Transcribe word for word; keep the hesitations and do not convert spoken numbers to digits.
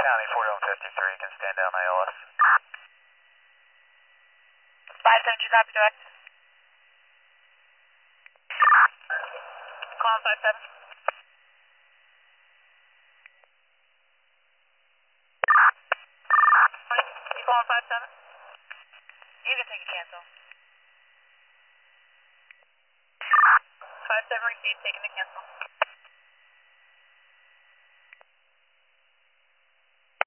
County forty-one fifty-three, can stand down I L S. five seven two, copy direct. Call five seven. You calling five seven? You can take a cancel. five seven received, taking the cancel.